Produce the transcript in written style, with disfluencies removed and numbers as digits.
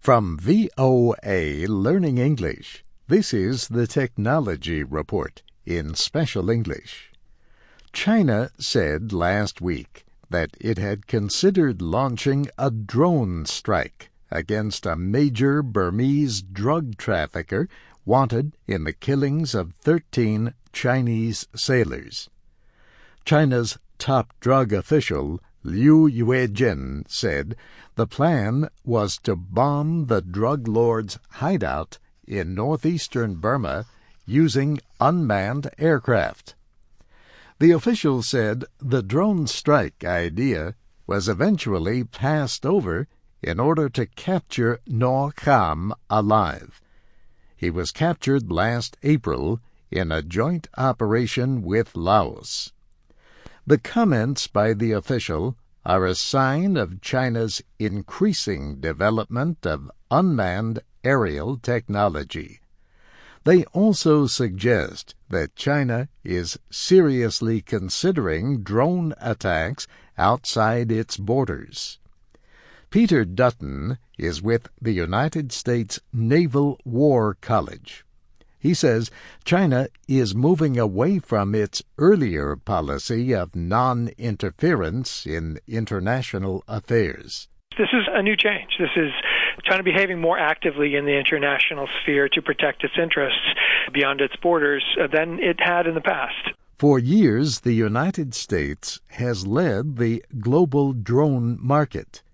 From VOA Learning English, this is the Technology Report in Special English. China said last week that it had considered launching a drone strike against a major Burmese drug trafficker wanted in the killings of 13 Chinese sailors. China's top drug official, Liu Yuejin, said the plan was to bomb the drug lord's hideout in northeastern Burma using unmanned aircraft. The official said the drone strike idea was eventually passed over in order to capture No Kham alive. He was captured last April in a joint operation with Laos. The comments by the official are a sign of China's increasing development of unmanned aerial technology. They also suggest that China is seriously considering drone attacks outside its borders. Peter Dutton is with the United States Naval War College. He says China is moving away from its earlier policy of non-interference in international affairs. This is a new change. This is China behaving more actively in the international sphere to protect its interests beyond its borders than it had in the past. For years, the United States has led the global drone market.